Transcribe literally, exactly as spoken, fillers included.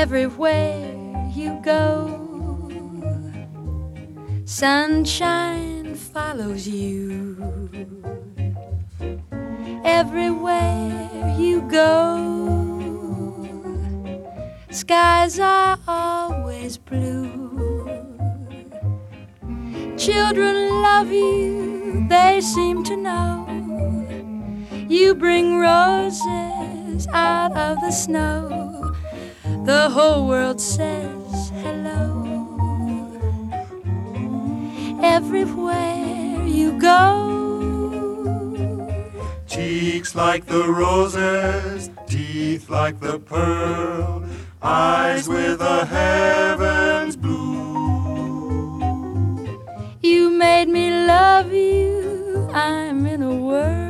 Everywhere you go, sunshine follows you. Everywhere you go, skies are always blue. Children love you, they seem to know. You bring roses out of the snow. The whole world says hello. Everywhere you go, cheeks like the roses, teeth like the pearl, eyes with the heavens blue. You made me love you, I'm in a whirl.